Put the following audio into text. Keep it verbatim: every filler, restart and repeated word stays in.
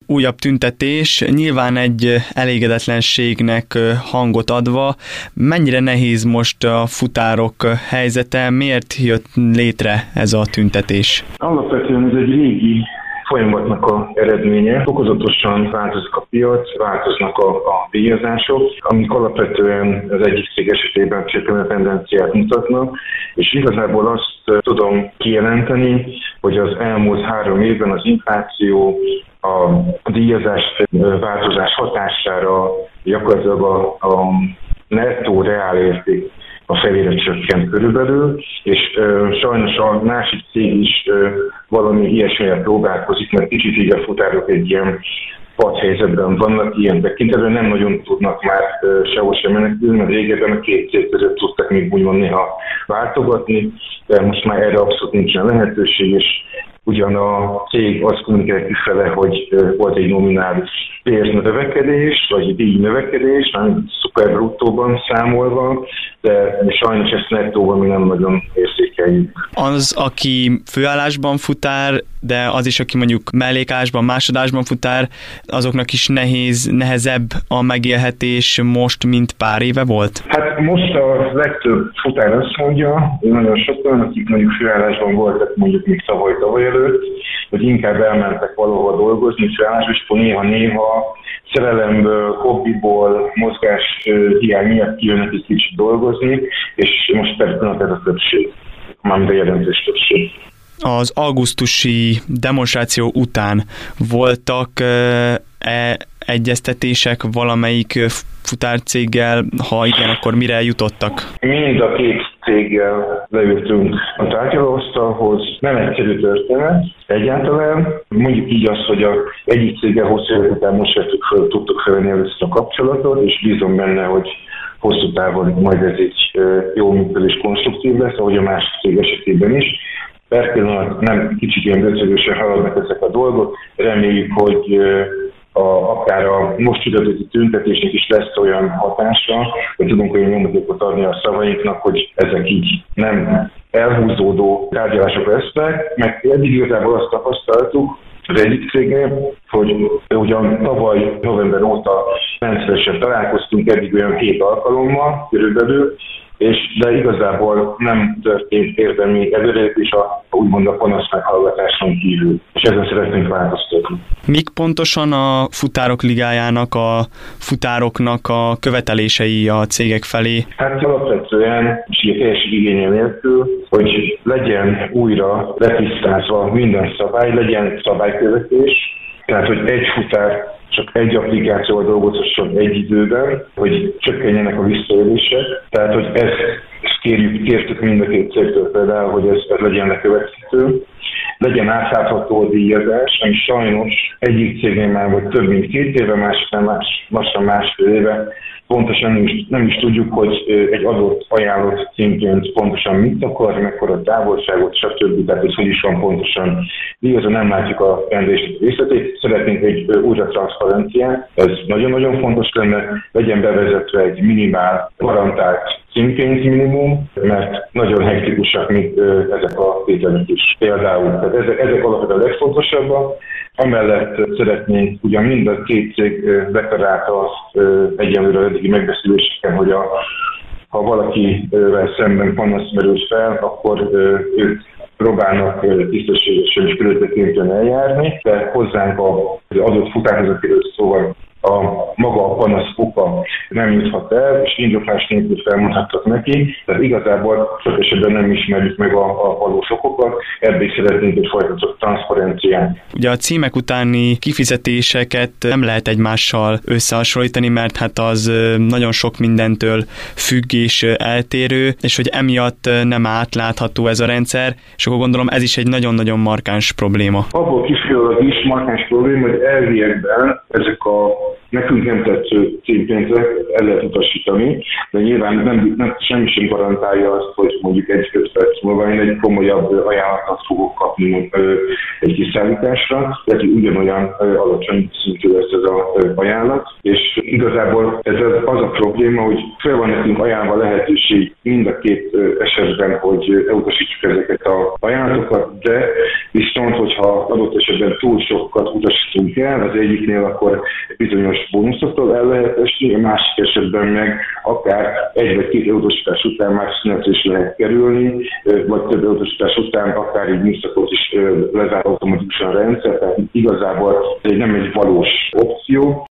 újabb tüntetés, nyilván egy elégedetlenségnek hangot adva. Mennyire nehéz most a futárok helyzete? Miért jött létre ez a tüntetés? Alapvetően ez egy régi folyamatnak a eredménye. Fokozatosan változik a piac, változnak a, a díjazások, amik alapvetően az egyik cég esetében csökkenő tendenciát mutatnak, és igazából azt tudom kijelenteni, hogy az elmúlt három évben az infláció, a díjazás változás hatására gyakorlatilag a, a nettó reálérték a felére csökkent körülbelül, és ö, sajnos a másik cég is ö, valami ilyesmire próbálkozik, mert kicsit így a futárok egy ilyen padhelyzetben vannak, ilyen tekintetben nem nagyon tudnak már ö, sehol sem menekülni, mert régebben a két cég között tudtak még úgymond néha váltogatni, de most már erre abszolút nincsen lehetőség, és ugyan a cég azt kommunikál kifele, hogy volt egy nominális pénznövekedés, vagy díj növekedés, nem szuper bruttóban számolva, de sajnos ezt nettóban mi nem nagyon érzékeljük. Az, aki főállásban futár, de az is, aki mondjuk mellékásban, másodásban futár, azoknak is nehéz, nehezebb a megélhetés most, mint pár éve volt? Hát most a legtöbb futár azt mondja, nagyon sokan, akik mondjuk főállásban voltak mondjuk még tavaly-tavaly előtt, hogy inkább elmentek valahova dolgozni főállásban, és akkor néha-néha szerelemből, hobbiból, mozgás hiány miatt kijönnek egy kicsit dolgozni, és most persze ez a többség, mármint a jelentős többség. Az augusztusi demonstráció után voltak e, egyeztetések valamelyik futárcéggel, ha igen, akkor mire jutottak? Mind a két céggel leültünk a tárgyalóasztalhoz. Nem egyszerű történet egyáltalán. Mondjuk így azt, hogy a egyik céggel hosszú évek után most föl, tudtuk felvenni először a kapcsolatot, és bízom benne, hogy hosszú távon majd ez egy jó működés konstruktív lesz, ahogy a másik cég esetében is. Per pillanat nem kicsit ilyen döcögősen haladnak ezek a dolgok. Reméljük, hogy a, akár a most csütörtöki tüntetésnek is lesz olyan hatása, hogy tudunk olyan nyomatékot adni a szavainknak, hogy ezek így nem elhúzódó tárgyalások lesznek, meg eddig igazából azt tapasztaltuk az egyik cégnél, hogy ugyan tavaly november óta rendszeresen találkoztunk, eddig olyan két alkalommal körülbelül, és de igazából nem történt érdemi előrelépés a úgymond a panasz meghallgatáson kívül, és ezen szeretnénk változtatni. Mik pontosan a futárok ligájának, a futároknak a követelései a cégek felé? Hát alapvetően, és ilyen teljes igénye nélkül, hogy legyen újra letisztázva minden szabály, legyen szabálykövetés, tehát hogy egy futár csak egy applikációval dolgozhasson egy időben, hogy csökkenjenek a visszaélések. Tehát, hogy ezt, ezt kérjük, kértük mind a két cégtől például, hogy ez, ez legyen lekövethető. Legyen átlátható a díjazás, ami sajnos egyik cégnél már volt több mint két éve, másiknál más, lassan másfél éve. Pontosan nem is, nem is tudjuk, hogy egy adott ajánlott címként pontosan mit akar, mekkora távolságot, stb. Tehát ez hogy is van pontosan. Díjazva nem látjuk a rendelésnek részletét. Szeretnénk egy újra transzparenciát. Ez nagyon-nagyon fontos lenne. Legyen bevezetve egy minimál garantált címként minimum, mert nagyon hektikusak még ezek a tételek is. Például, tehát ezek, ezek alapvetően a legfontosabbak. Amellett szeretnénk, ugyan mind a két cég deklarálta azt egyenlőre eddigi megbeszéléseken, hogy a, ha valakivel szemben panasz merül fel, akkor ők próbálnak tisztességesen és körültekintően eljárni, de hozzánk az adott futárvezetőről szóval a maga a panasz oka nem juthat el, és indoklás nélkül felmondhattak neki, tehát igazából sok esetben nem ismerjük meg a, a valós okokat, ebből szeretnénk egy folytatott transzparenciát. Ugye a címek utáni kifizetéseket nem lehet egymással összehasonlítani, mert hát az nagyon sok mindentől függ és eltérő, és hogy emiatt nem átlátható ez a rendszer, és akkor gondolom ez is egy nagyon-nagyon markáns probléma. Abból kifolyólag is markáns probléma, hogy elviekben ezek a nekünk nem tetsző címpénzre el lehet utasítani, de nyilván nem, nem, semmi sem garantálja azt, hogy mondjuk egy-öt perc múlva én egy komolyabb ajánlatot fogok kapni egy kiszállításra, tehát ugyanolyan alacsony szintű lesz ez az ajánlat, és igazából ez az a probléma, hogy fel van nekünk ajánlva lehetőség mind a két esetben, hogy elutasítsuk ezeket az ajánlatokat, de viszont, hogyha adott esetben túl sokat utasítunk el, az egyiknél akkor bizonyos bónuszoktól el lehet esni, a másik esetben meg akár egy vagy két elutasítás után már szünetre is lehet kerülni, vagy több elutasítás után akár egy műszakot is lezár automatikusan a rendszer, tehát igazából ez nem egy valós opció.